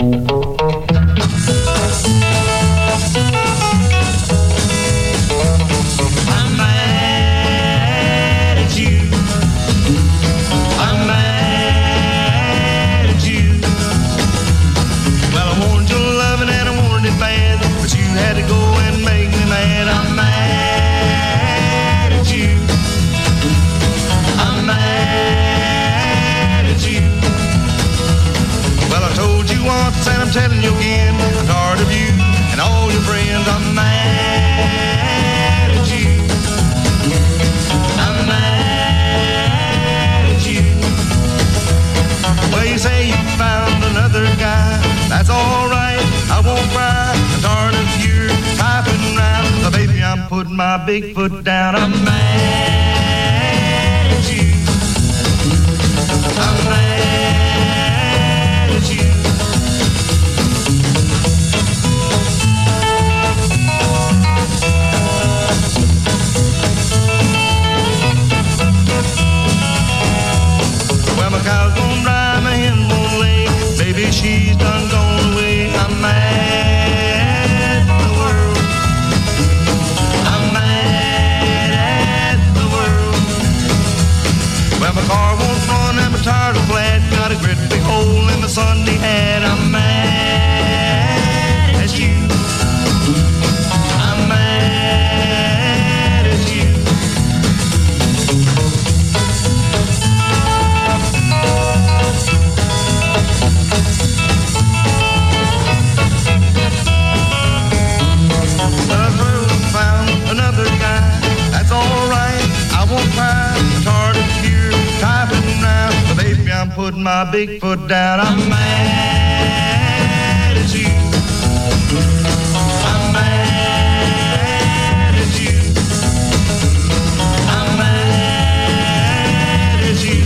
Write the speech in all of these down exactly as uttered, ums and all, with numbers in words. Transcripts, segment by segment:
Telling you again, I'm tired of you and all your friends. I'm mad at you. I'm mad at you. Well, you say you found another guy. That's all right, I won't cry. I'm tired of you typing around. So baby, I'm putting my big foot down. I'm mad at you. I'm mad at you. My cow's gone dry, my hen won't lay. Baby, she's done gone away. I'm mad at the world. I'm mad at the world. Well, my car won't run and my tires are flat. Got a great big hole in my Sunday hat. I'm mad at you. I'm mad at you. Another guy, that's all right, I won't cry. I'm tired of you typing now. But baby, I'm putting my big foot down. I'm mad at you. I'm mad at you. I'm mad at you.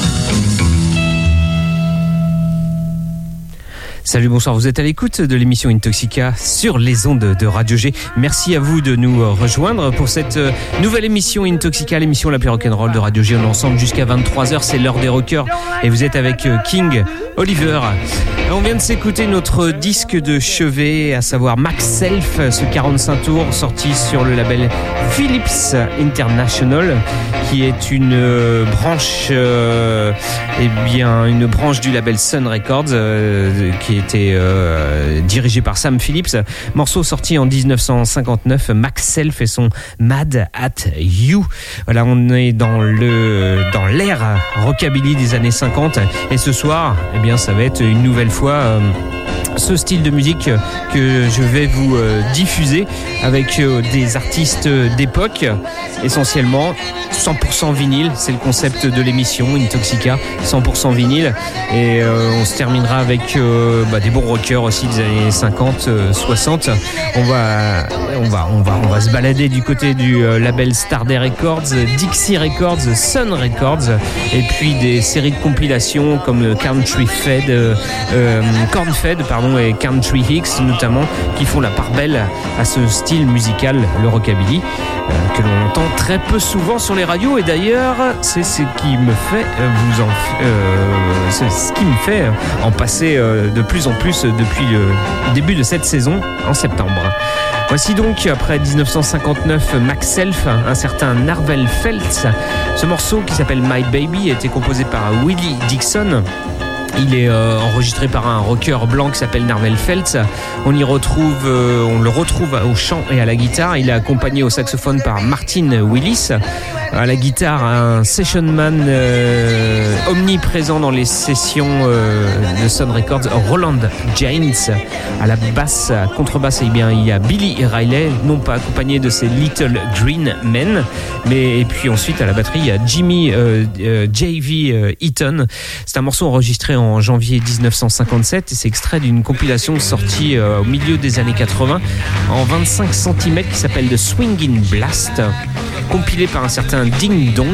Salut, bonsoir, vous êtes à l'écoute de l'émission Intoxica sur les ondes de Radio G. Merci à vous de nous rejoindre pour cette nouvelle émission Intoxica, l'émission la plus rock'n'roll de Radio G. On est ensemble jusqu'à vingt-trois heures, c'est l'heure des rockers et vous êtes avec King Oliver. On vient de s'écouter notre disque de chevet, à savoir Max Self, ce quarante-cinq tours sorti sur le label Philips International, qui est une branche, euh, eh bien, une branche du label Sun Records, euh, qui était euh, dirigé par Sam Phillips. Morceau sorti en dix-neuf cent cinquante-neuf, Max Self et son Mad at You. Voilà, on est dans le dans l'ère rockabilly des années cinquante et ce soir, eh bien, ça va être une nouvelle fois euh, ce style de musique que je vais vous euh, diffuser avec euh, des artistes d'époque, essentiellement cent pour cent vinyle, c'est le concept de l'émission Intoxica, cent pour cent vinyle, et euh, on se terminera avec euh, bah, des bons rockers aussi des années cinquante, soixante. On va, on va, on va, on va se balader du côté du euh, label Starday Records, Dixie Records, Sun Records, et puis des séries de compilations comme Country Fed, euh, euh, Corn Fed, pardon, et Country Hicks notamment, qui font la part belle à ce style musical, le rockabilly, euh, que l'on entend très peu souvent sur les radios. Et d'ailleurs, c'est ce qui me fait euh, vous en, euh, c'est ce qui me fait en passer euh, de plus en plus depuis le début de cette saison en septembre. Voici donc, après dix-neuf cent cinquante-neuf, Max Self, un certain Narvel Feltz. Ce morceau qui s'appelle My Baby a été composé par Willie Dixon. Il est euh, enregistré par un rocker blanc qui s'appelle Narvel Feltz. On y retrouve, euh, on le retrouve au chant et à la guitare. Il est accompagné au saxophone par Martin Willis. À la guitare, un session man euh, omniprésent dans les sessions euh, de Sun Records, Roland James. À la basse, à contrebasse, eh bien, il y a Billy Riley, non pas accompagné de ses Little Green Men, mais et puis ensuite à la batterie, il y a Jimmy euh, euh, J V euh, Eaton. C'est un morceau enregistré en janvier dix-neuf cent cinquante-sept et c'est extrait d'une compilation sortie euh, au milieu des années quatre-vingts en vingt-cinq centimètres qui s'appelle The Swingin' Blast, compilé par un certain Ding Dong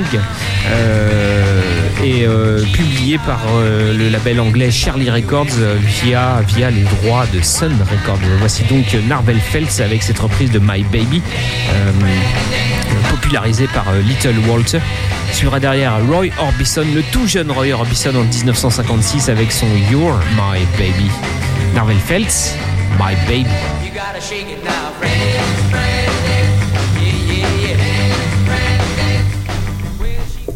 euh, et euh, publié par euh, le label anglais Charlie Records euh, via, via les droits de Sun Records. Voici donc Narvel Feltz avec cette reprise de My Baby, euh, popularisée par euh, Little Walter. Suivra derrière Roy Orbison, le tout jeune Roy Orbison en dix-neuf cent cinquante-six avec son You're My Baby. Narvel Feltz, My Baby. You gotta shake it now, Freddy, Freddy, yeah, yeah, yeah, Freddy. Well, she...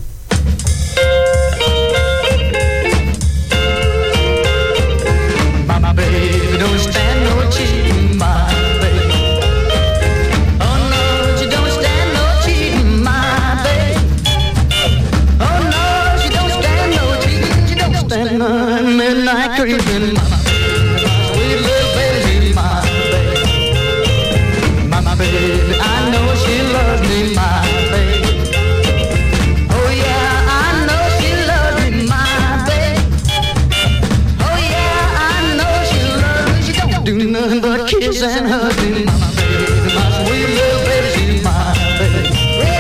My baby don't stand no cheating, my baby. Oh no, she don't stand no cheating, my baby. Oh no, she don't stand no cheating, she don't stand no midnight creeping, my baby, my sweet little baby, my baby. My baby, I know she loves me, my baby. Oh yeah, I know she loves me, my baby. Oh yeah, I know she loves me. She don't do nothing but kiss and hug me, my baby, my sweet little baby, she's my baby.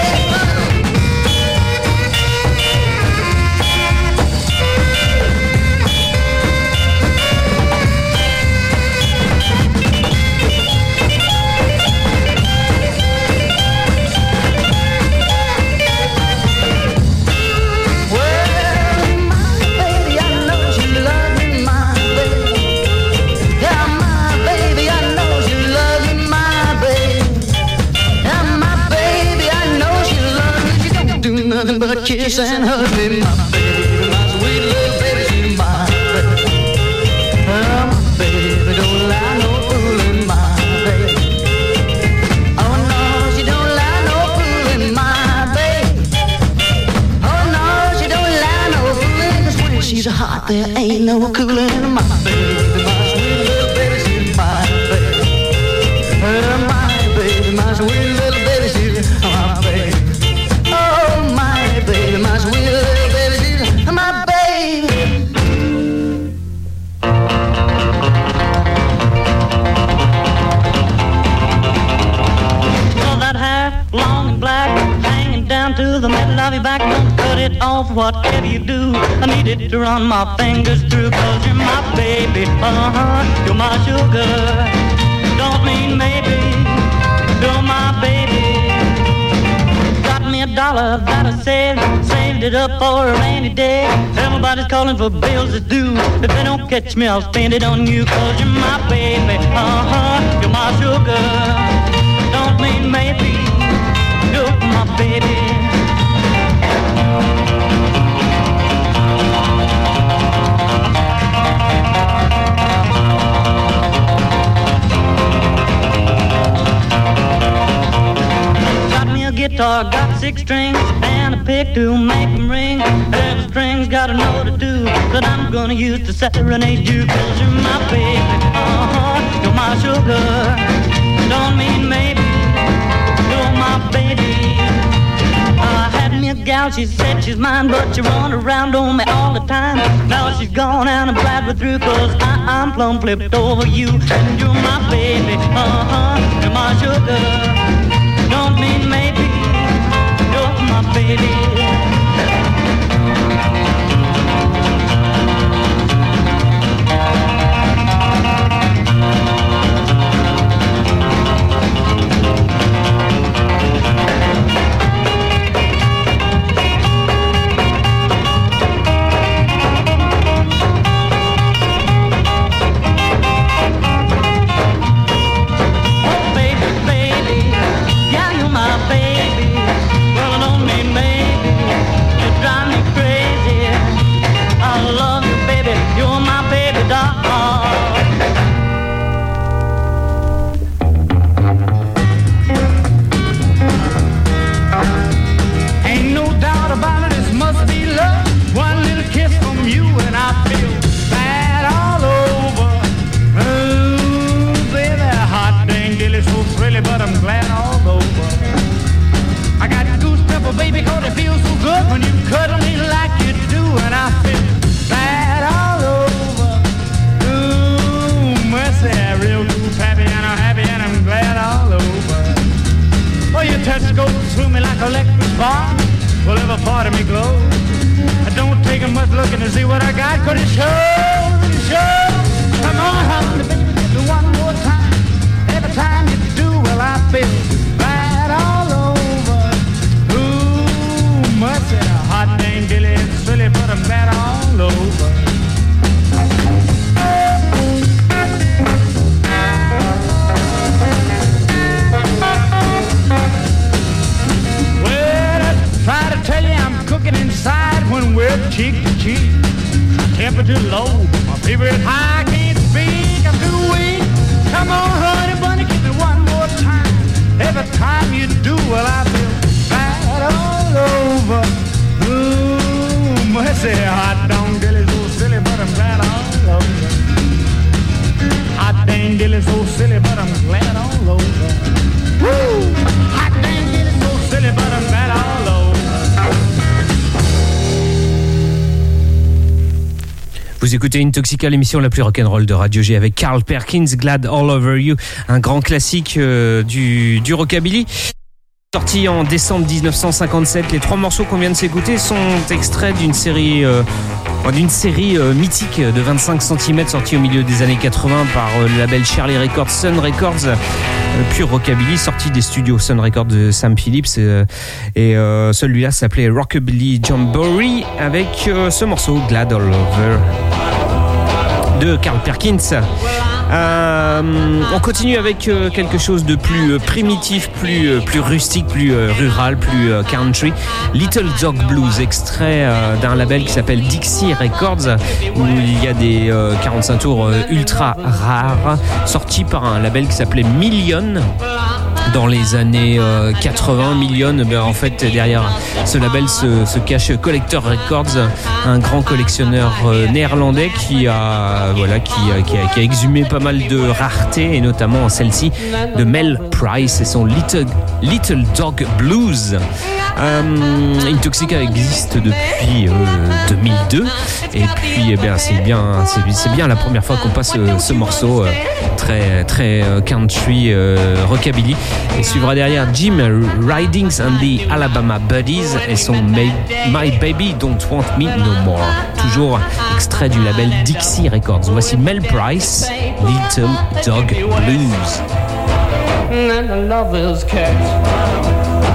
Nothing but kiss and hug me, my baby, my sweet little baby, she's my baby. Oh, my baby, don't lie no fooling, my baby. Oh no, she don't lie no fooling, my baby. Oh no, she don't lie no fooling, 'cause when she's hot, there ain't no cooling, my baby, my sweet little baby, she's my baby. Oh, my baby, my sweet little baby, she's my baby. Baby, my sweet little baby, she's my baby. All that hair, long and black, hanging down to the middle of your back. Don't cut it off, whatever you do. I need it to run my fingers through, 'cause you're my baby, uh-huh, you're my sugar. Don't mean maybe, you're my baby. A dollar that I saved, saved it up for a rainy day. Everybody's calling for bills that's due. If they don't catch me, I'll spend it on you, 'cause you're my baby, uh-huh, you're my sugar. Don't mean maybe, you're my baby. Guitar got six strings and a pick to make them ring. Every string's got a note or two that I'm gonna use to serenade you, 'cause you're my baby, uh-huh, you're my sugar. Don't mean maybe, you're my baby. I had me a gal, she said she's mine, but she run around on me all the time. Now she's gone and I'm glad we're through, 'cause I, I'm plumb flipped over you. And you're my baby, uh-huh, you're my sugar. Don't mean maybe, you're my baby. but I'm glad all over. but I'm glad all over. Woo! I can't get it so silly, but I'm glad all over. Vous écoutez Intoxica, l'émission la plus rock'n'roll de Radio G avec Carl Perkins, Glad All Over You, un grand classique euh, du, du rockabilly. Sorti en décembre dix-neuf cent cinquante-sept, les trois morceaux qu'on vient de s'écouter sont extraits d'une série, euh, d'une série euh, mythique de vingt-cinq centimètres sortie au milieu des années quatre-vingts par euh, le label Charlie Records, Sun Records, euh, pur rockabilly, sorti des studios Sun Records de Sam Phillips. Euh, et euh, celui-là s'appelait Rockabilly Jamboree avec euh, ce morceau Glad All Over de Carl Perkins. Euh, on continue avec euh, quelque chose de plus euh, primitif, plus, euh, plus rustique, plus euh, rural, plus euh, country. Little Dog Blues, extrait euh, d'un label qui s'appelle Dixie Records, où il y a des euh, quarante-cinq tours euh, ultra rares, sortis par un label qui s'appelait Million. Dans les années euh, quatre-vingts, Million, ben, en fait derrière ce label se, se cache Collector Records, un grand collectionneur euh, néerlandais qui a voilà qui, qui, a, qui a exhumé pas mal de raretés, et notamment celle-ci de Mel Price et son Little, Little Dog Blues. Euh, Intoxica existe depuis euh, deux mille deux, et puis eh bien, c'est bien c'est, c'est bien la première fois qu'on passe euh, ce morceau euh, très très euh, country euh, rockabilly. Et suivra derrière Jim Ridings and the Alabama Buddies et son My, My Baby Don't Want Me No More, toujours extrait du label Dixie Records. Voici Mel Price, Little Dog Blues. And the love is kept.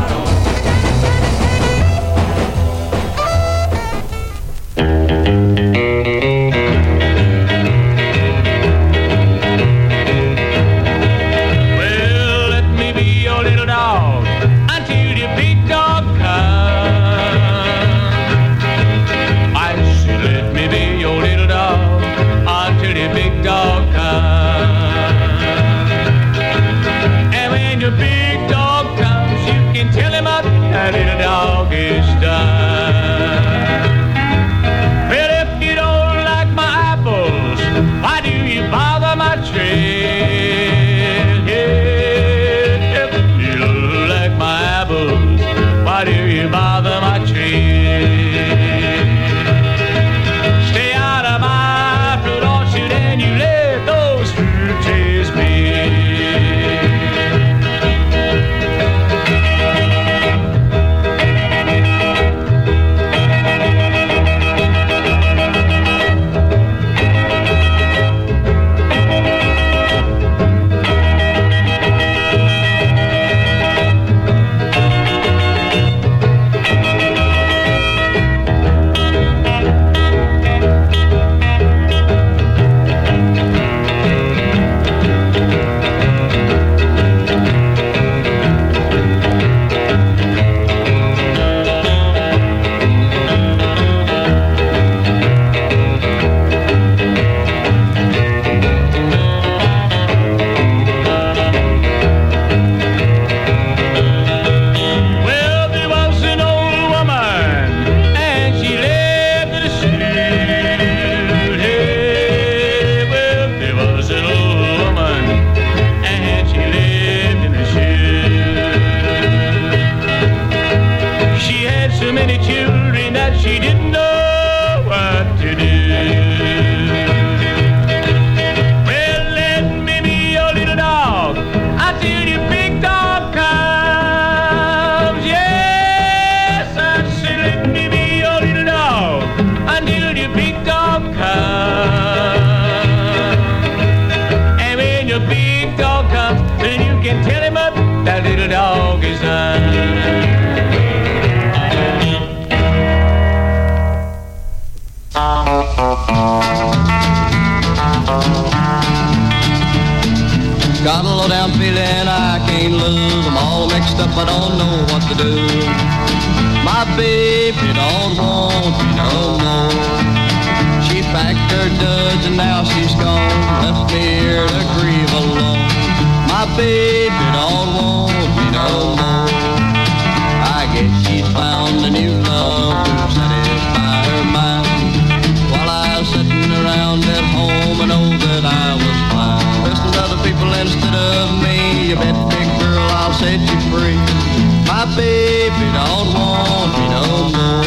Got a low down feeling I can't lose. I'm all mixed up, I don't know what to do. My baby don't want me no more. She packed her duds and now she's gone, left me here to grieve alone. My baby don't want me no more. I guess she's found a new love to satisfy her mind. While I was sitting around at home, I know that I was fine. Listen to other people instead of you bet, big girl, I'll set you free. My baby don't want me no more.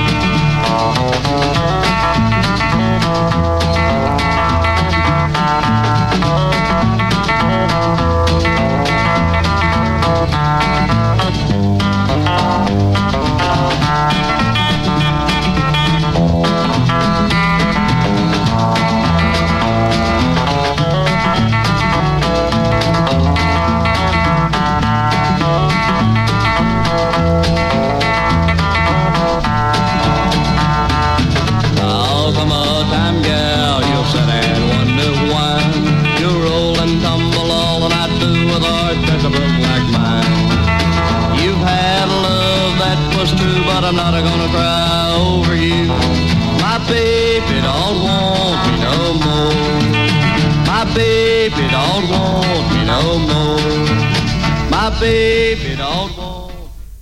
I'm not gonna cry over you. My baby don't want me no more. My baby don't want me no more. My baby don't want.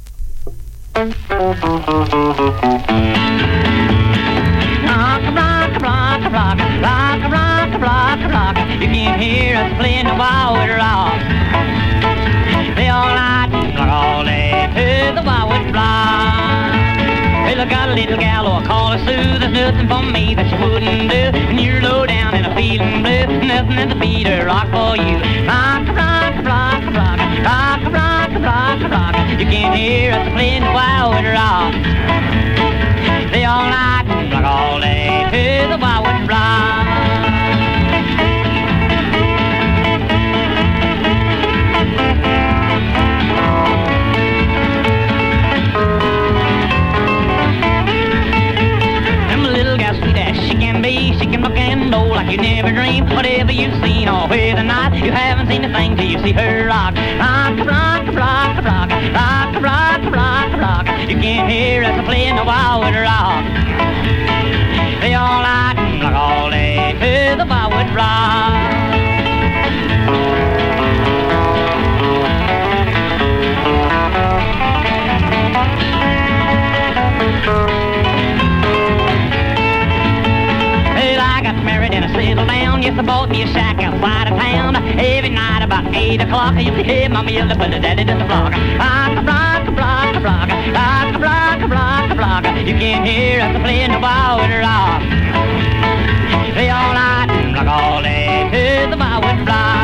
Rock, rock, rock, rock, rock, rock, rock, rock. You can hear us playing the Wildwood Rock. They all night, like all day, to the Wildwood Rock. Well, I got a little gal, oh, I call her Sue. There's nothing for me that she wouldn't do. When you're low down and I'm feeling blue, nothing at the beat her rock for you. Rock, rock, rock, rock, rock, rock, rock, rock. You can hear us playing the Wildwood Rock. They all night, rock all day to the Wildwood Rock. She can rock and roll like you never dreamed. Whatever you've seen all through the night, you haven't seen a thing till you see her rock. Rock, rock, rock, rock, rock, rock, rock, rock. You can hear us playing the Wildwood Rock. They all night, rock all day to the Wildwood Rock. Settle down, yes, I bought me a shack outside of town. Every night about eight o'clock, I used to hear Mommy yell to put the daddy to the block. Rock, rock, rock, rock, rock, rock, rock, rock. You can hear us playing the Wildwood Rock. Play all night and rock all day to the Wildwood Rock.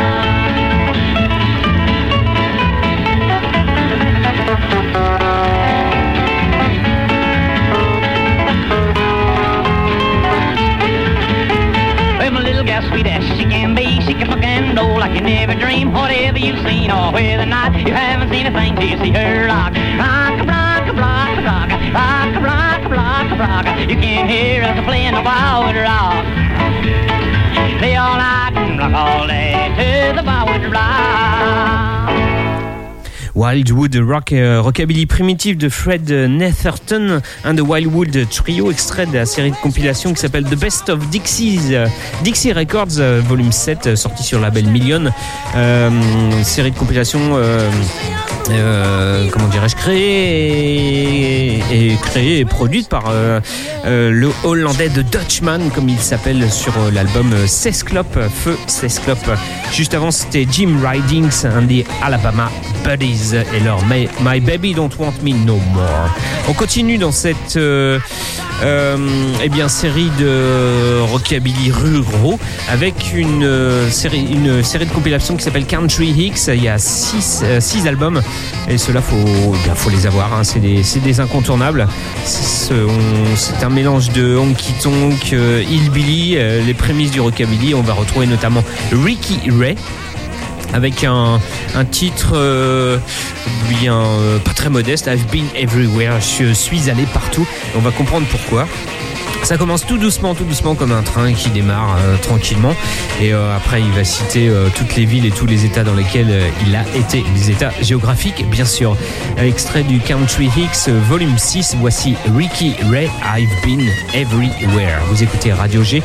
Sweet as she can be, she can rock and roll like you never dreamed. Whatever you've seen all through the night, you haven't seen a thing till you see her rock. Rock, rock, rock, rock, rock, rock, rock, rock. You can hear us playing the Wildwood Rock. Play all night and rock all day to the Wildwood Rock. Wildwood Rock, euh, rockabilly primitif de Fred Netherton, un de Wildwood Trio, extrait de la série de compilation qui s'appelle The Best of Dixie's, euh, Dixie Records, euh, volume sept, euh, sorti sur le label Million. Euh, série de compilation, euh, euh, comment dirais-je, créée et, et créée et produite par euh, euh, le Hollandais de Dutchman, comme il s'appelle sur euh, l'album euh, Sesclop, Feu Sesclop. Juste avant, c'était Jim Ridings and the Alabama Buddies et leur My, My Baby Don't Want Me No More. On continue dans cette euh, euh, eh bien, série de rockabilly ruraux avec une, euh, série, une série de compilations qui s'appelle Country Hicks. Il y a six, euh, six albums et ceux-là, faut, bien, faut les avoir, hein. C'est des, c'est des incontournables. C'est, on, c'est un mélange de honky tonk, euh, hillbilly, euh, les prémices du rockabilly. On va retrouver notamment Ricky Ray avec un, un titre euh, bien euh, pas très modeste, I've been everywhere, je suis allé partout. On va comprendre pourquoi. Ça commence tout doucement, tout doucement comme un train qui démarre euh, tranquillement. Et euh, après, il va citer euh, toutes les villes et tous les états dans lesquels euh, il a été, les états géographiques, bien sûr. Extrait du Country Hicks, euh, volume six. Voici Ricky Ray, I've been everywhere. Vous écoutez Radio G.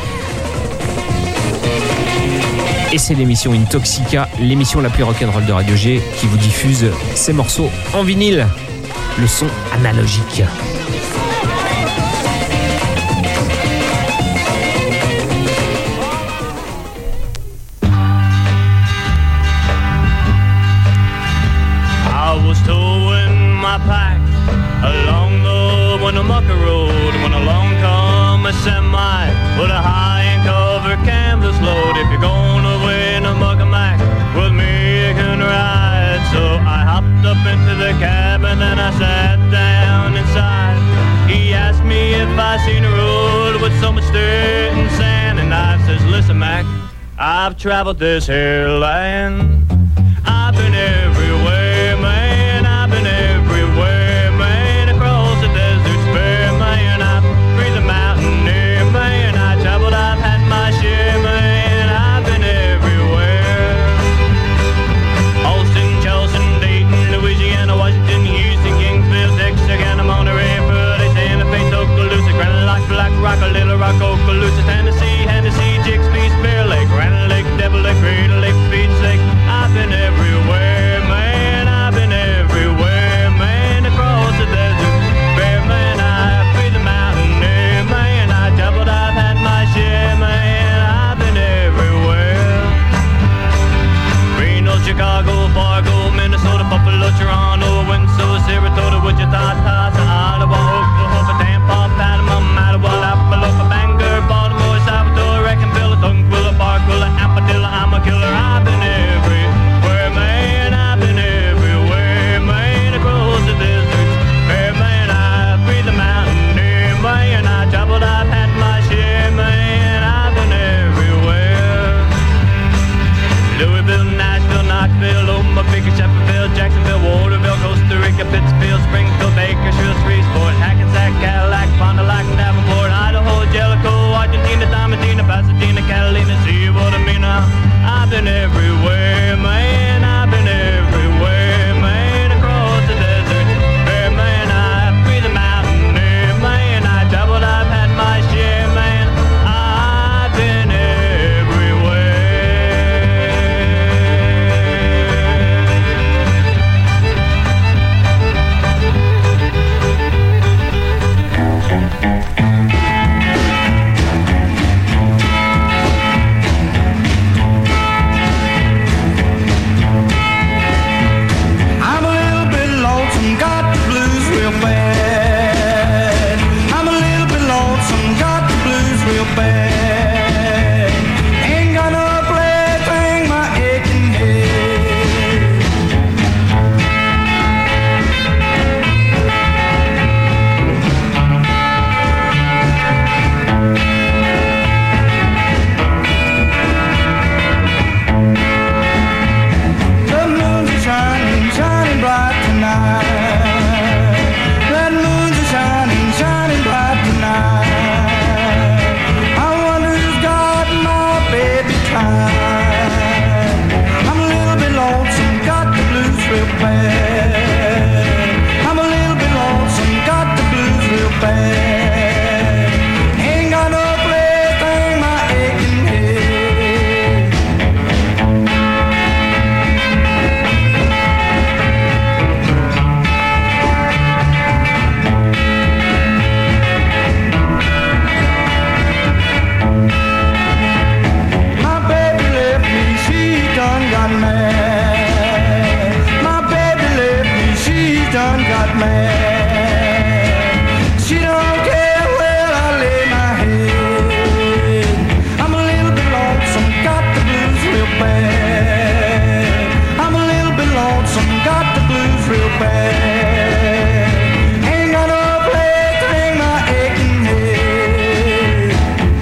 Et c'est l'émission Intoxica, l'émission la plus rock'n'roll de Radio G, qui vous diffuse ces morceaux en vinyle, le son analogique. around and I sat down inside. He asked me if I seen a road with so much dirt and sand, and I says, listen, Mac, I've traveled this here land. I've been everywhere, man. I've been everywhere, man. Across the desert bare, man. I've breathed the mountain air, man. I traveled, I've had my share, man. I've been everywhere. Austin, Charleston, Dayton, Louisiana, Washington, Houston, Kingsville, Texarkana, Monterey, Pearly, Santa Fe, Tuscaloosa, Grand Lake, Black Rock, Little Rock, Okaloosa, Tennessee, Hennessy, Jigsby, Spear Lake, Granite Lake, Devil Lake, Crater Lake, Beach Lake. I've been everywhere, man. I've been everywhere, man. Across the desert, bare man. I breathed the mountain air, man. I traveled, I've had my share, man. I've been everywhere. Reno, Chicago, Fargo, Minnesota, Buffalo, Toronto, Windsor, Saratoga, Wichita, Tulsa, Ottawa, Oklahoma, Tampa, Panama, Mattawa, Lapalooka, Bangor, Baltimore, Salvador, Reckonville, Tunkville, Barkville, Amadilla, I'm a killer. I've been everywhere, man. I've been everywhere, man. Across the deserts, bare man. I breathed the mountain air, man. I traveled, I've had my share, man. I've been everywhere. Louisville, Nashville, Knoxville, Omaha, Bakersfield, Jacksonville, Waterville, Costa Rica, Pittsfield, Springfield, Bakersfield, Shreveport, Hackensack, Cadillac, Fond du Lac, Davenport, Idaho, Jellicoe, Argentina, Diamantina, Pasadena, Catalina, see what I mean now? I've been everywhere, man. I've been everywhere, man. Across the desert, bare man. I breathed the mountain air, man. I traveled, I've had my share, man. I've been everywhere. I'm a little bit lonesome, got the blues real bad. I'm a little bit lonesome, got the blues real bad. Ain't got no plaything, my aching head. The moon's a shining, shining bright tonight. That moon's a shining, shining bright tonight. I wonder who's got my baby tied. I'm a little bit lonesome, got the blues real bad. I'm a little bit lonesome, got the blues real bad. Ain't got no plaything, my aching head. My baby left me, she done got mad. My baby left me, she done got mad. She don't care where I lay my head. I'm a little bit lonesome, got the blues real bad. I'm a little bit lonesome, got the blues real bad. Ain't got no plaything, my aching head.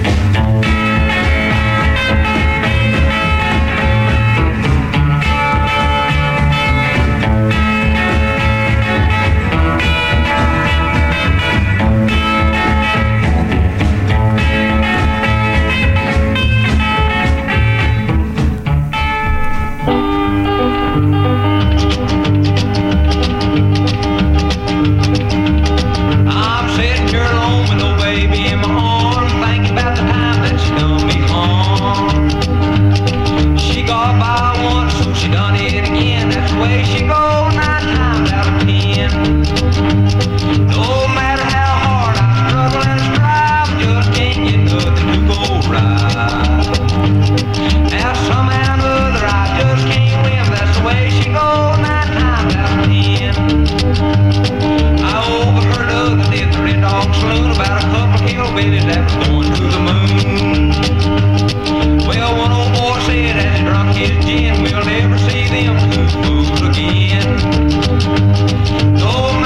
I'm sitting here alone with no baby in my arms, thinking about the time that she done me harm. She got by once, so she done it again. That's the way she goes nine times out of ten. No matter how hard I struggle and strive, just can't get nothing to go right. Now somehow or other I just can't win. That's the way she goes nine times out of ten. I overheard the other day at the Red Dog Saloon about a couple hillbillies that was going to the moon. Well, one old boy said as he drunk his gin, we'll never see them two fools again. No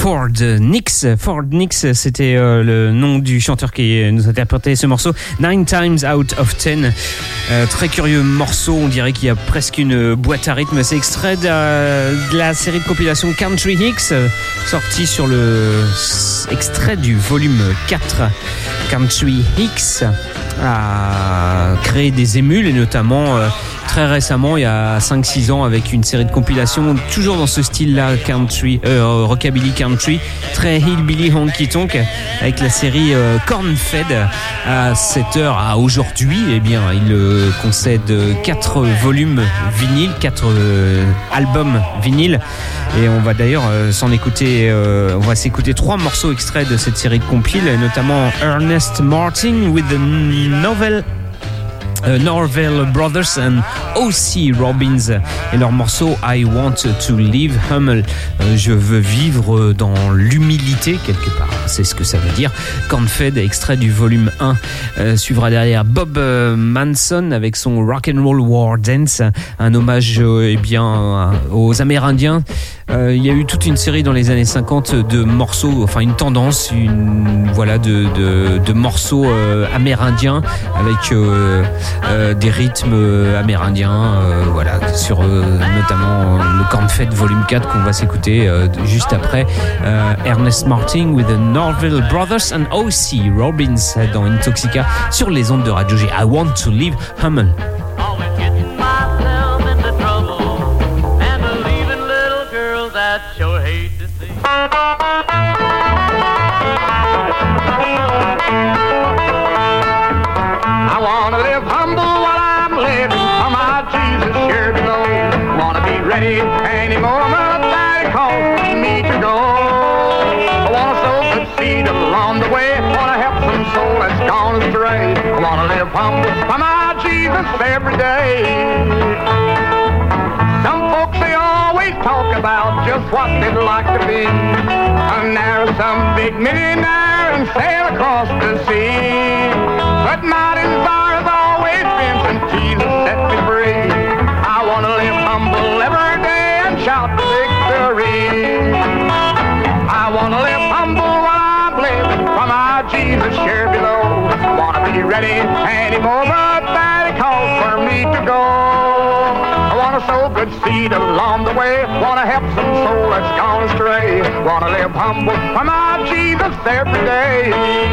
Ford Nix. Ford Nix, c'était euh, le nom du chanteur qui nous interprétait ce morceau. Nine Times Out of Ten. Euh, très curieux morceau, on dirait qu'il y a presque une boîte à rythme. C'est extrait de, euh, de la série de compilation Country Hicks, euh, sorti sur le extrait du volume quatre. Country Hicks a créé des émules et notamment euh, très récemment, il y a cinq six ans, avec une série de compilations toujours dans ce style-là, country, euh, rockabilly country, très hillbilly honky tonk, avec la série euh, Corn-Fed. À cette heure, à aujourd'hui, eh bien, il euh, concède quatre volumes vinyles, quatre euh, albums vinyles, et on va d'ailleurs euh, s'en écouter, euh, on va s'écouter trois morceaux extraits de cette série de compiles, notamment Ernest Martin with the Novel Uh, Norvell Brothers and O C Robbins et leur morceau I Want to Live Humble. Euh, je veux vivre dans l'humilité quelque part, c'est ce que ça veut dire. Corn-Fed, extrait du volume un. Euh, suivra derrière Bob euh, Manson avec son Rock and Roll War Dance, un hommage euh, eh bien aux Amérindiens. Euh, il y a eu toute une série dans les années cinquante de morceaux, enfin une tendance, une voilà de de, de morceaux euh, amérindiens avec euh, Euh, des rythmes euh, amérindiens, euh, voilà, sur euh, notamment euh, le Corn-Fed volume quatre qu'on va s'écouter euh, juste après. euh, Ernest Martin with the Norvell Brothers and O C Robbins dans Intoxica sur les ondes de Radio G. I Want to Live Humble. Always getting myself into trouble and believing little girls that sure hate to see. I wanna live humble while I'm living for my Jesus here below. Wanna be ready any moment that it calls me to go. I wanna sow good seed along the way. Wanna help some soul that's gone astray. I wanna live humble for my Jesus every day. Some folks, they always talk about just what they'd like to be. And there's some big millionaire and sail across the sea. But my desire has always been since Jesus set me free. I want to live humble every day and shout victory. I want to live humble while I'm living for my Jesus here below. Want to be ready any moment that it calls for me to go. I want to sow good seed along the way. Want to help some soul that's gone astray. Want to live humble for my Jesus every day.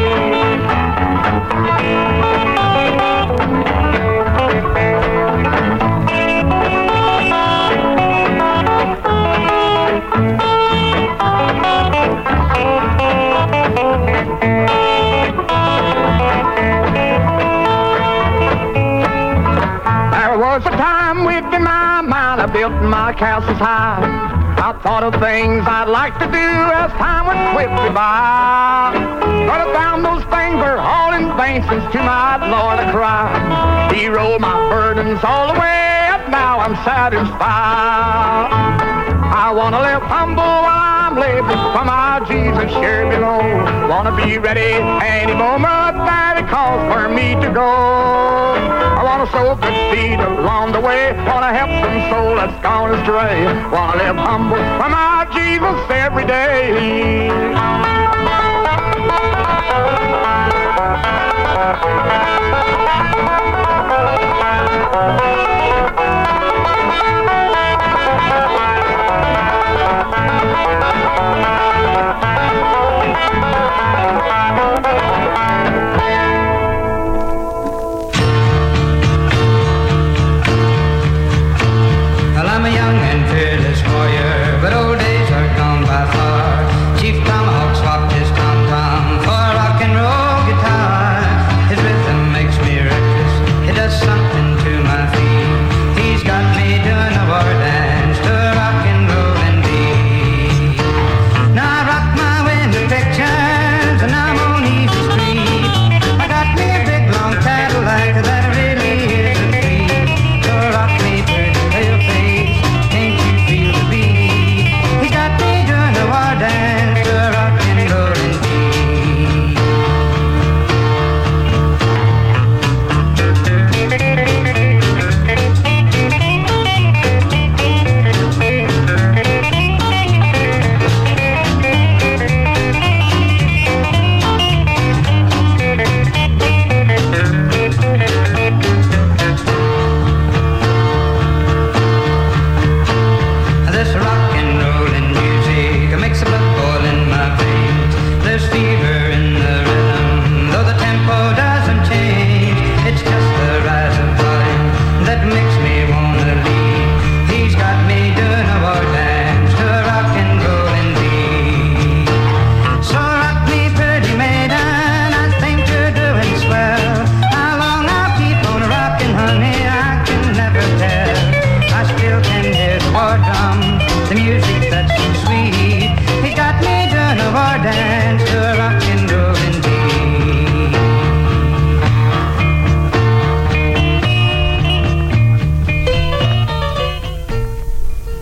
There was a time within my mind I built my castles high. I thought of things I'd like to do as time went quickly by. But I found those things were all in vain since to my Lord I cried. He rolled my burdens all the way up, now I'm satisfied. I want to live humble while I'm living for my Jesus here below. Want to be ready any moment that it calls for me to go. I want to sow good seed along the way. Want to help some soul that's gone astray. Want to live humble for my Jesus every day. Well, I'm a young and fearless warrior, but old days are gone by far. Chief Tomahawk swapped his tom-tom for a rock and roll guitar. His rhythm makes me reckless, it does something to my feet.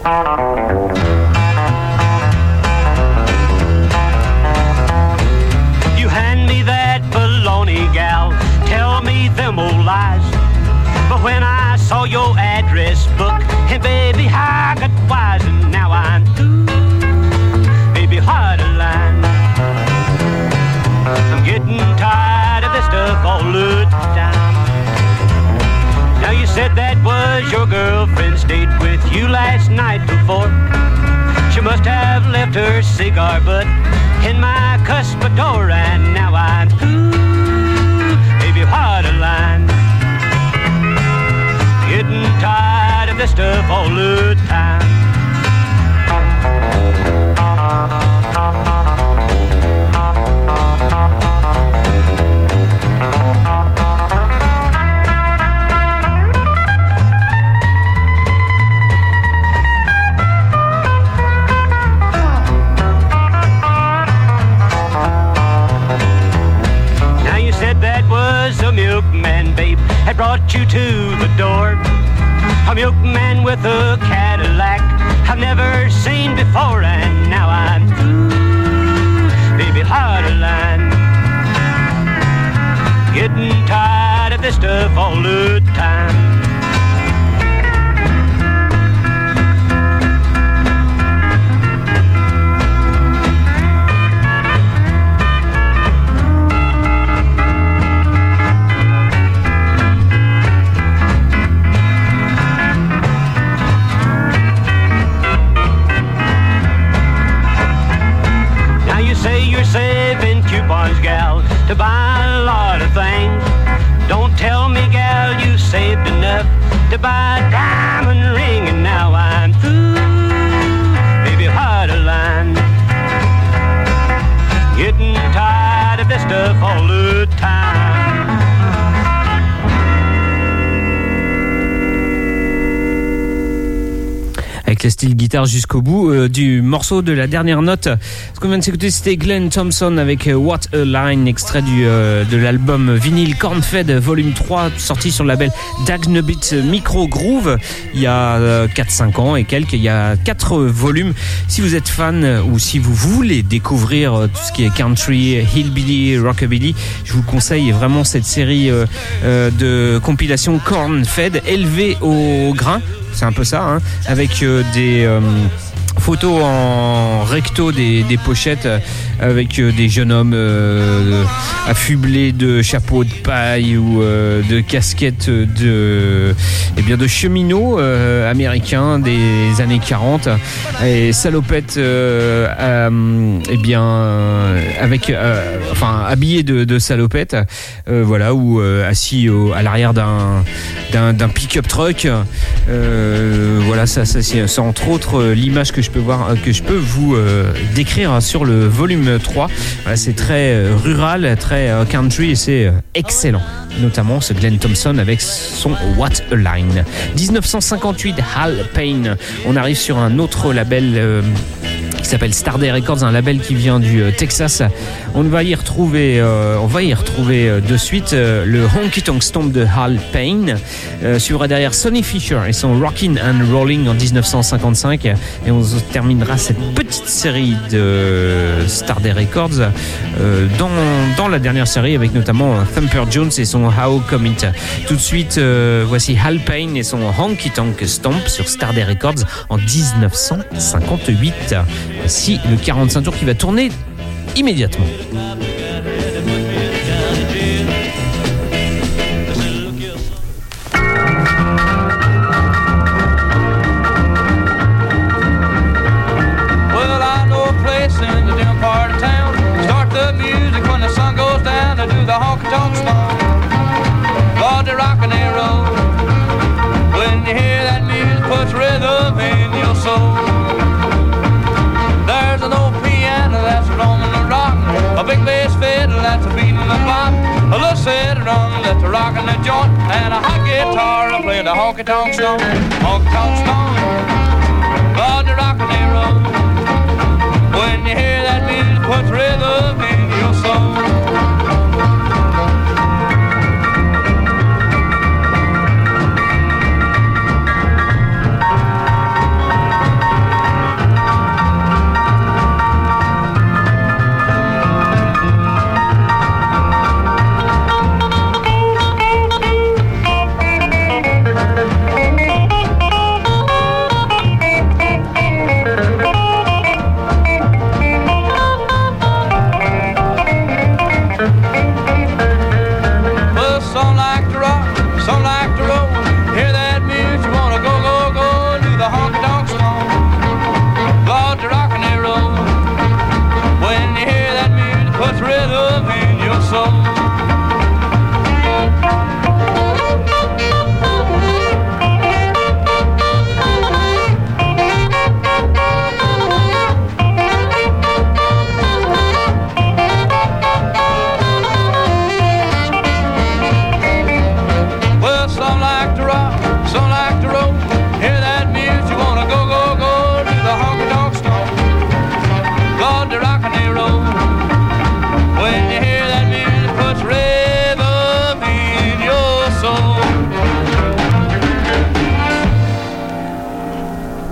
You hand me that baloney, gal, tell me them old lies. But when I saw your address book, and baby, I got wise, and now I'm through. Baby, what a line. I'm getting tired of this stuff all the time. Now you said that was your girlfriend, stayed with you last night before. She must have left her cigar butt in my cuspidor, and now I'm through. Baby, what a line. Getting tired of this stuff all the time. Now you said that was a milkman, babe, had brought you to the door. A milkman with a Cadillac I've never seen before, and now I'm through. Baby, hard a line. Getting tired of this stuff all the time. Saving coupons, gal, to buy a lot of things. Don't tell me, gal, you saved enough to buy a diamond ring, and now I'm through. Baby, what a line. Getting tired of this stuff all the time. Avec la style guitare jusqu'au bout euh, du morceau de la dernière note. Ce qu'on vient de s'écouter, c'était Glenn Thompson avec euh, What a Line, extrait du, euh, de l'album vinyle Corn-Fed volume trois, sorti sur le label Dagnobit Micro Groove il y a euh, quatre cinq ans et quelques. Il y a quatre volumes. Si vous êtes fan euh, ou si vous voulez découvrir euh, tout ce qui est country, hillbilly, rockabilly, je vous conseille vraiment cette série euh, euh, de compilations Corn-Fed élevées au grain. C'est un peu ça, hein, avec euh, des euh, photos en recto des, des pochettes, euh, avec euh, des jeunes hommes euh, affublés de chapeaux de paille ou euh, de casquettes de, eh bien, de cheminots euh, américains des années quarante, et salopettes euh, euh, eh bien, euh, avec, euh, enfin, habillés de, de salopettes, euh, voilà, ou euh, assis au, à l'arrière d'un, d'un, d'un pick-up truck. Euh, voilà, ça, ça c'est, c'est entre autres euh, l'image que je peux voir, que je peux vous euh, décrire sur le volume trois. Voilà, c'est très euh, rural, très euh, country, et c'est euh, excellent. Notamment ce Glenn Thompson avec son What a Line. dix-neuf cent cinquante-huit, Hal Payne. On arrive sur un autre label euh, qui s'appelle Starday Records, un label qui vient du euh, Texas. On va y retrouver, euh, on va y retrouver euh, de suite euh, le Honky Tonk Stomp de Hal Payne. Euh, suivra derrière Sonny Fisher et son Rockin' and Rollin' en dix-neuf cent cinquante-cinq. Et on terminera cette petite série de Starday Records euh, dans, dans la dernière série avec notamment Thumper Jones et son How Come It. Tout de suite, euh, voici Hal Payne et son Honky Tonk Stomp sur Starday Records en dix-neuf cent cinquante-huit. Voici le quarante-cinq tours qui va tourner immédiatement. Well, I know a place in the dim part of town. Start the music when the sun goes down. I do the honky tonk stomp. Lord, they rock and they roll. When you hear that music, puts rhythm in your soul. There's an old piano that's roaming the rock, a big bass fiddle that's a beating the bop, a little set run that's a rocking the joint, and a hot guitar playing the honky tonk stomp, honky tonk stomp. Lord, they rock and they roll. When you hear that music, puts rhythm in your soul.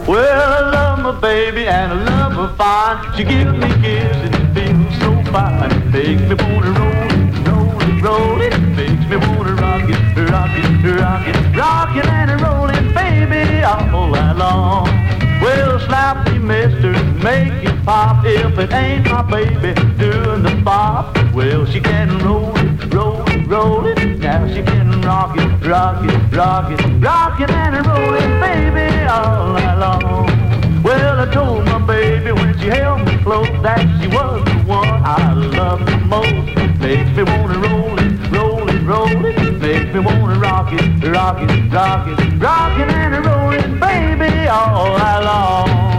Well, I love my baby and I love her fine. She gives me kisses and it feels so fine. It makes me wanna roll it, roll it, roll it. It makes me wanna rock it, rock it, rock it, rock it and roll it, baby, all night long. Well, slap me, mister, make it pop. If it ain't my baby doing the bop, well, she can roll it, roll it, roll it. Now she can rock it, rock it, rock it, rock it and roll it, baby, all night long. Well, I told my baby when she held me close that she was the one I loved the most. Makes me wanna roll it, roll it, roll it. Makes me wanna rock it, rock it, rock it, rock it and roll it, baby, all night long.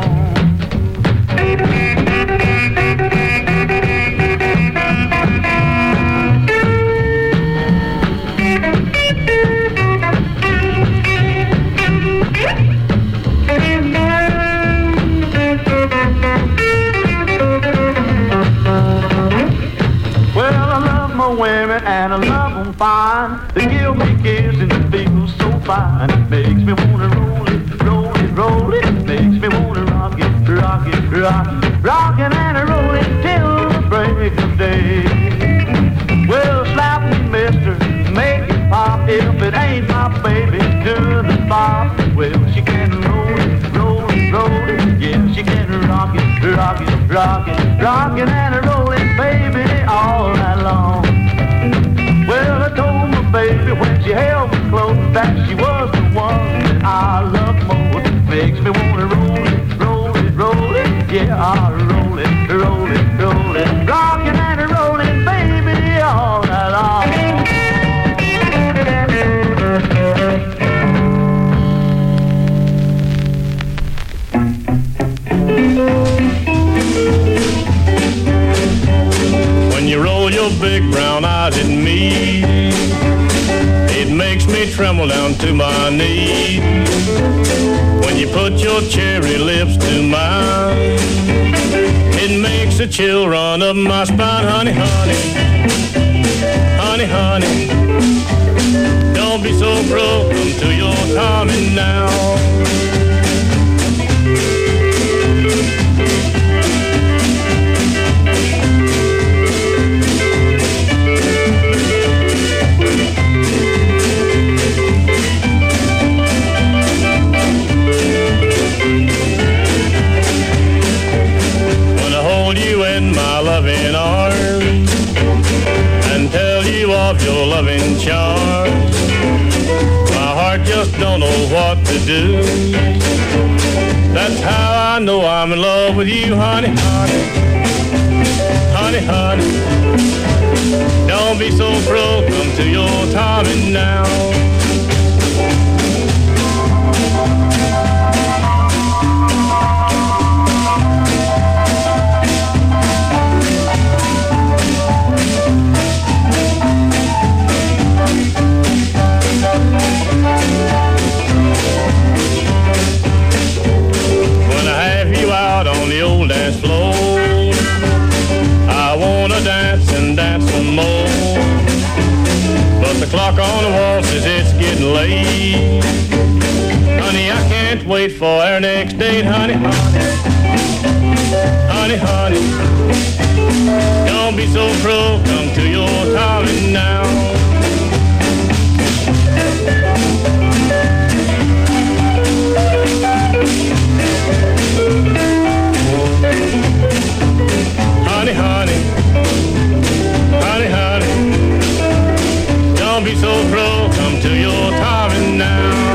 Women and I love them fine. They give me kisses and it feels so fine. It makes me wanna roll it, roll it, roll it. It makes me wanna rock it, rock it, rock it, rock it and roll it till the break of day. Well, slap me, mister, make it pop. If it ain't my baby doing the bop, well, she can roll it, roll it, roll it. Yeah, she can rock it, rock it, rock it, rock it and roll it, baby, all night long. Well, I told my baby when she held me close that she was the one that I love most. Makes me wanna roll it, roll it, roll it. Yeah, I'll roll it, roll it, roll it. Rockin' and rollin', baby, all night long. When you roll your big brown eyes at me, it makes me tremble down to my knees. When you put your cherry lips to mine, it makes a chill run up my spine. Honey, honey, honey, honey, don't be so cruel, come to your timing now. Loving arms and tell you of your loving charms, my heart just don't know what to do. That's how I know I'm in love with you, honey, honey, honey, honey. Don't be so cruel, come to your timing now. On the old dance floor, I wanna dance and dance some more, but the clock on the wall says it's getting late. Honey, I can't wait for our next date. Honey, honey, honey, honey, don't be so cruel, come to your timing now. Honey, honey, honey, honey, don't be so cruel, come to your timing now.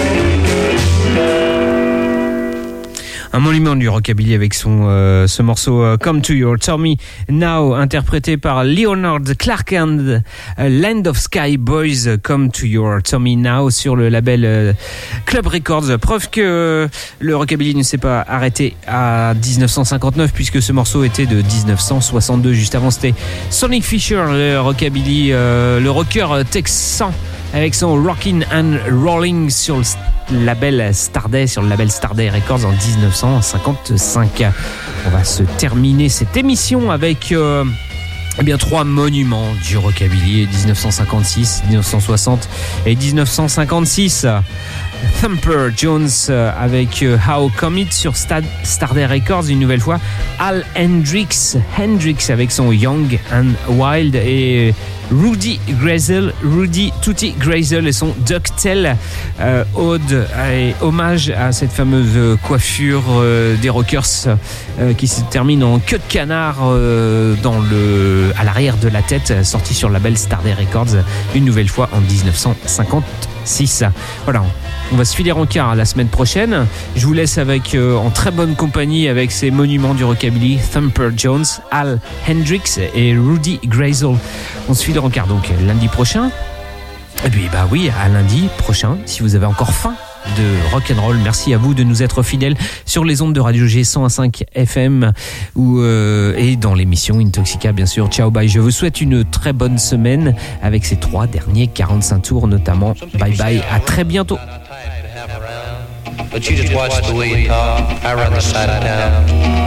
Un monument du rockabilly avec son euh, ce morceau euh, Come to Your Tommy Now, interprété par Leonard Clark and uh, Land of Sky Boys. Come to Your Tommy Now sur le label euh, Club Records. Preuve que euh, le rockabilly ne s'est pas arrêté à dix-neuf cent cinquante-neuf, puisque ce morceau était de dix-neuf cent soixante-deux. Juste avant, c'était Sonic Fisher, le rockabilly, euh, le rocker texan, avec son Rockin' and Rolling sur le label Starday, sur le label Starday Records en dix-neuf cent cinquante-cinq. On va se terminer cette émission avec euh, Eh bien, trois monuments du rockabilly, dix-neuf cent cinquante-six, dix-neuf cent soixante et dix-neuf cent cinquante-six. Thumper Jones avec How Come It sur Starday Records une nouvelle fois. Al Hendrix, Hendrix avec son Young and Wild et Rudy Grazel, Rudy Tutti Grazel et son Ducktail, euh, ode et hommage à cette fameuse coiffure euh, des rockers euh, qui se termine en queue de canard euh, dans le, à l'arrière de la tête, sorti sur le label Starday Records une nouvelle fois en dix-neuf cent cinquante-six. Voilà. On va se filer en quart la semaine prochaine. Je vous laisse avec, euh, en très bonne compagnie avec ces monuments du rockabilly, Thumper Jones, Al Hendrix et Rudy Grazel. On se file en quart donc lundi prochain. Et puis bah oui, à lundi prochain, si vous avez encore faim de rock'n'roll. Merci à vous de nous être fidèles sur les ondes de Radio G cent un virgule cinq F M ou, euh, et dans l'émission Intoxica bien sûr. Ciao, bye. Je vous souhaite une très bonne semaine avec ces trois derniers quarante-cinq tours notamment. Bye bye, à très bientôt. But you just watch the way you talk. I run the side of town.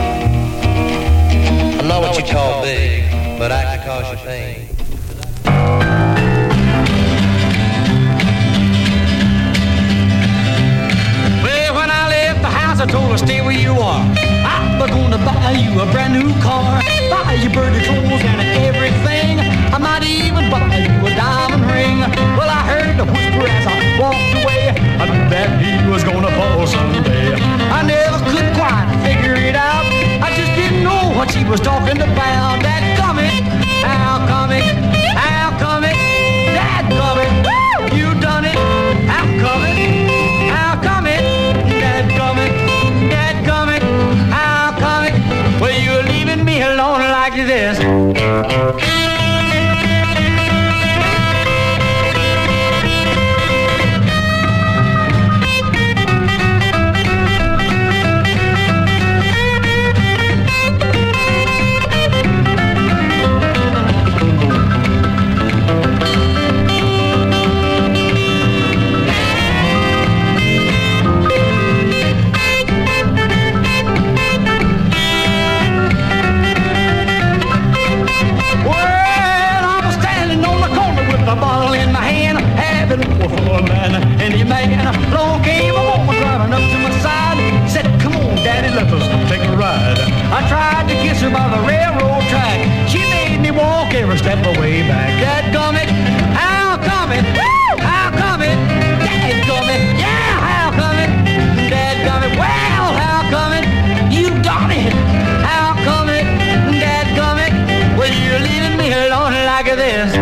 I'm not what you call big, but I can cause you pain. Well, when I left the house, I told her stay where you are. I was gonna buy you a brand new car, buy you birdie clothes and everything. I might even buy you a diamond ring. Well, I heard the whisper as I walked away, I knew that he was gonna fall someday. I never could quite figure it out. I just didn't know what she was talking about. Dadgummit, how come it? How come it? Dadgummit, you done it. How come it? How come it? Dadgummit, dadgummit, how come it? Well, you're leaving me alone like this. A bottle in my hand, having war for a man, any man. Along came a woman driving up to my side, said, "Come on, Daddy, let us take a ride." I tried to kiss her by the railroad track. She made me walk every step of the way back. Dadgummit, how come it? How come it? Dadgummit, yeah, how come it? Dadgummit, well, how come it? You done it. How come it? Dadgummit, well, you're leaving me alone like this.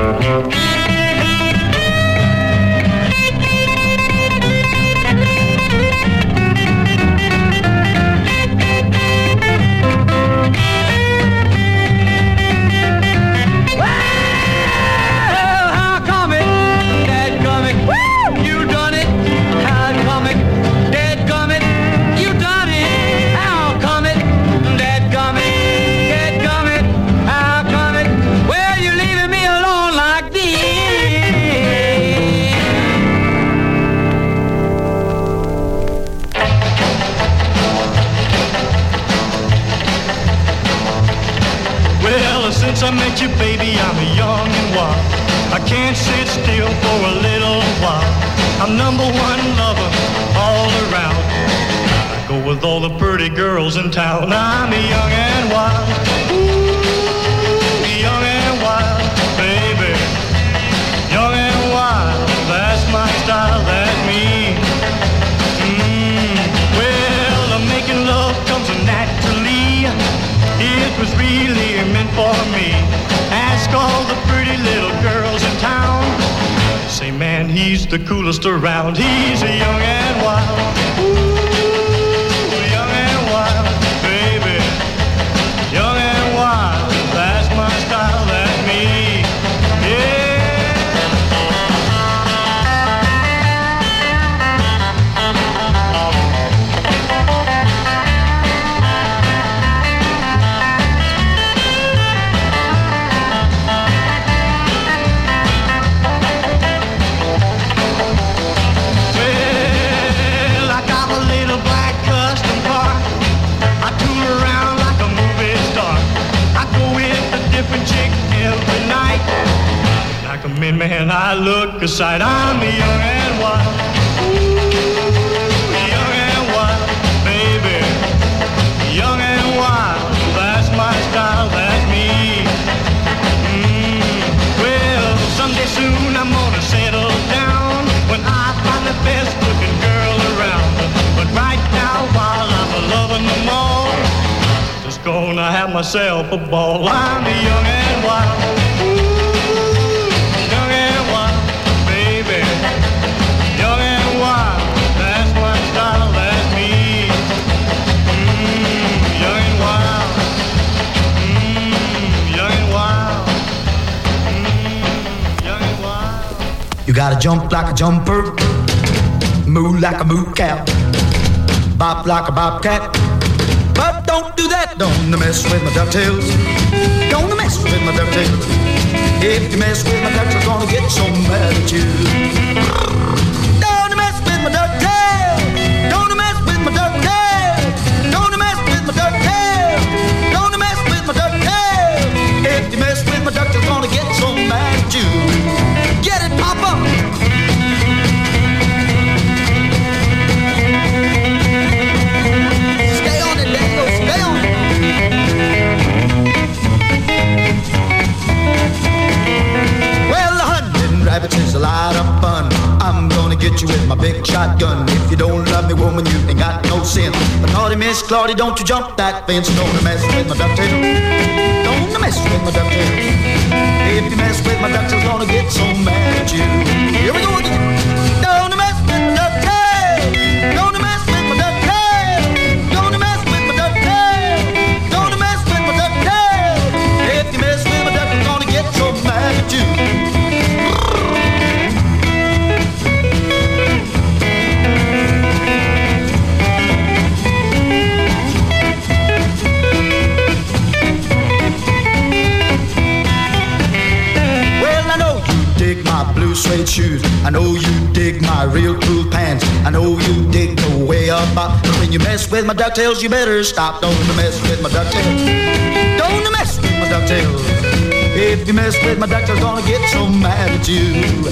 Since I met you, baby, I'm young and wild. I can't sit still for a little while. I'm number one lover all around. I go with all the pretty girls in town. I'm young and wild. Ooh, young and wild, baby. Young and wild, that's my style, that's me. Mm, well, the making love comes naturally. It was really meant for me. Ask all the pretty little girls in town. Say, man, he's the coolest around. He's a young and wild. Ooh, young and wild, baby. Young and wild, that's my style, that's me. Yeah. Well, I mean, man, I look a sight. I'm young and wild. Ooh, young and wild, baby. Young and wild, that's my style, that's me. Mm, well, someday soon I'm gonna settle down when I find the best looking girl around. But right now, while I'm loving them all, just gonna have myself a ball. I'm young and wild. You gotta jump like a jumper, move like a moo cow, bop like a bobcat. But don't do that, don't mess with my ducktails. Don't mess with my ducktails. If you mess with my ducktails, gonna get so mad at you. Don't mess with my ducktails. Don't mess with my ducktails. Don't mess with my ducktails. Don't mess with my ducktails. If you mess with my ducktails, gonna get so mad at you. Get it, Papa! Stay on it, Daniel, stay on it! Well, hunting rabbits is a lot of fun. I'm gonna get you with my big shotgun. If you don't love me, woman, you ain't got no sense. But naughty Miss Claudia, don't you jump that fence. Don't mess with my ducktail. Don't mess with my ducktail. If you mess with my ducktails, gonna get so mad at you. Here we go again. Don't mess with my ducktail. Don't mess with my ducktail. Don't mess with my ducktail. Don't mess with my ducktail. If you mess with my ducktails, gonna get so mad at you. My blue suede shoes. I know you dig my real cool pants. I know you dig the way up. But when you mess with my ducktails, you better stop. Don't mess with my ducktails. Don't mess with my ducktails. If you mess with my ducktails, gonna get so mad at you.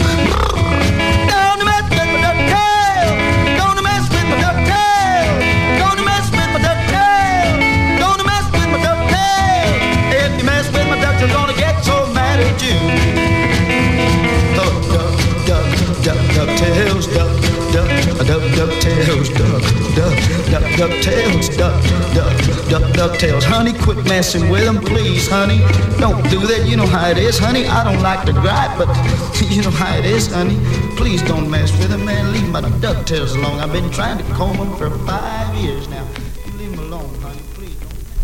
Don't mess with my ducktails. Don't mess with my ducktails. Don't mess with my ducktails. Don't mess with my ducktails. If you mess with my ducktails, gonna get so mad at you. DuckTales, duck, duck, duck, DuckTales, duck, duck, duck, DuckTales, duck, duck, duck, DuckTales. Honey, quit messing with them, please, honey. Don't do that, you know how it is, honey. I don't like to gripe, but you know how it is, honey. Please don't mess with them, man. Leave my DuckTales alone. I've been trying to comb them for five years now. You leave them alone, honey, please.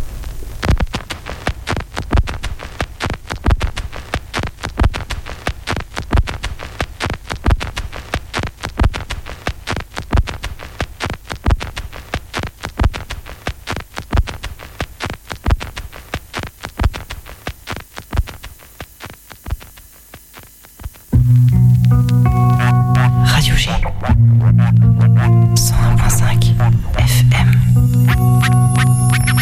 Radio G cent un point cinq F M.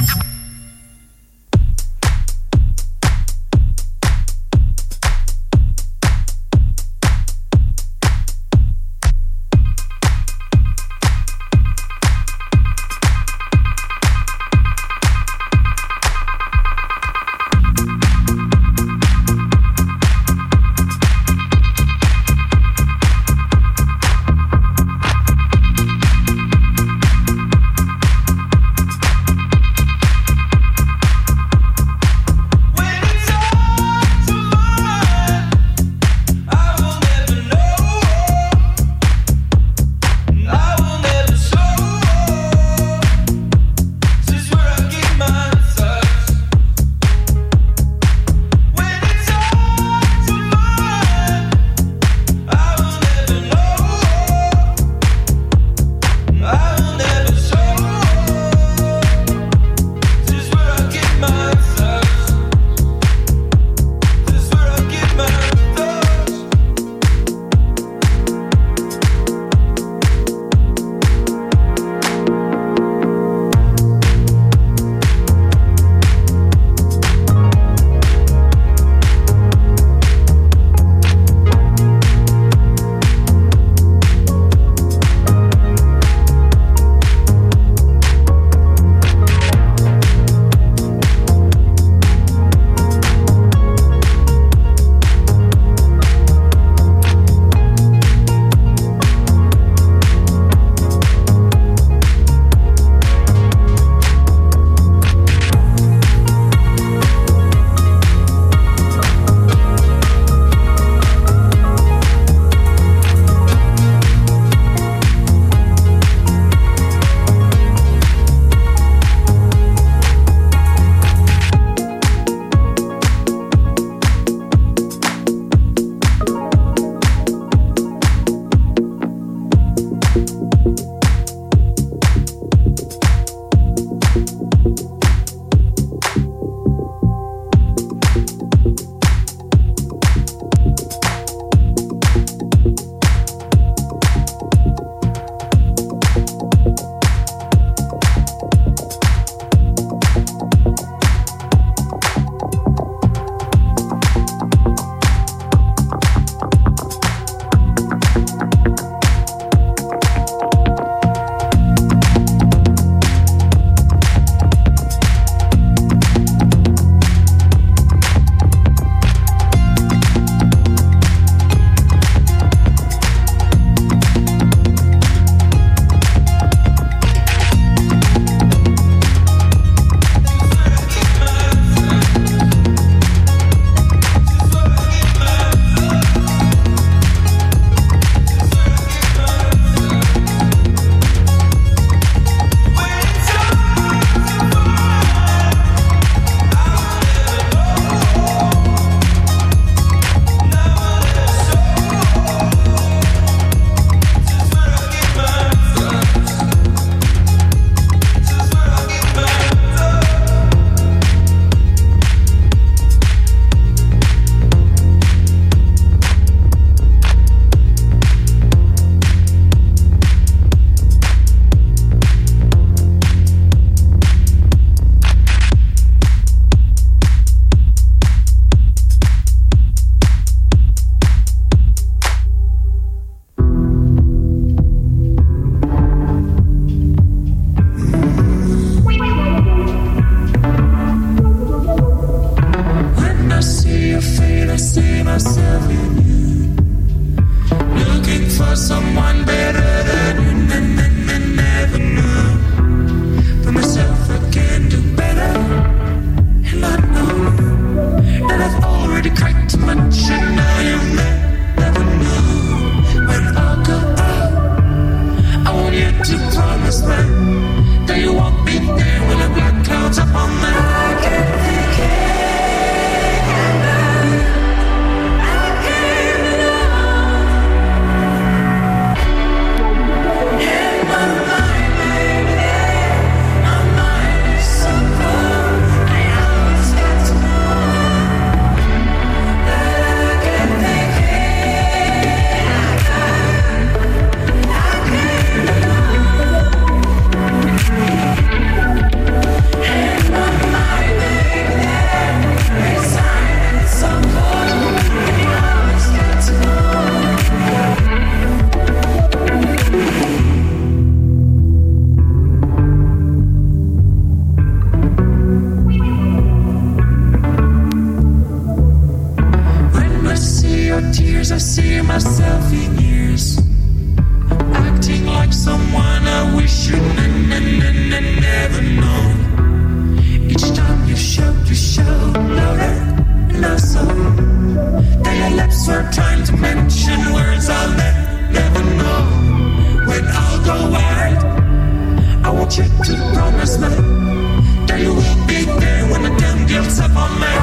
girls up on me. I kept thinking about you. I can't alone. In my mind, baby, my mind is so cold. I always got to know that I kept thinking about you. I can't alone. In my mind, baby, it's silent, so cold. I always got to know. When I see your tears, I see myself in years, acting like someone I wish you'd n- n- n- n- never known. Each time you shout, you shout louder and I saw that your lips were trying to mention words I'll ne- never know. When I'll go wild, I want you to promise me that you will be there when the damn guilt's up on me.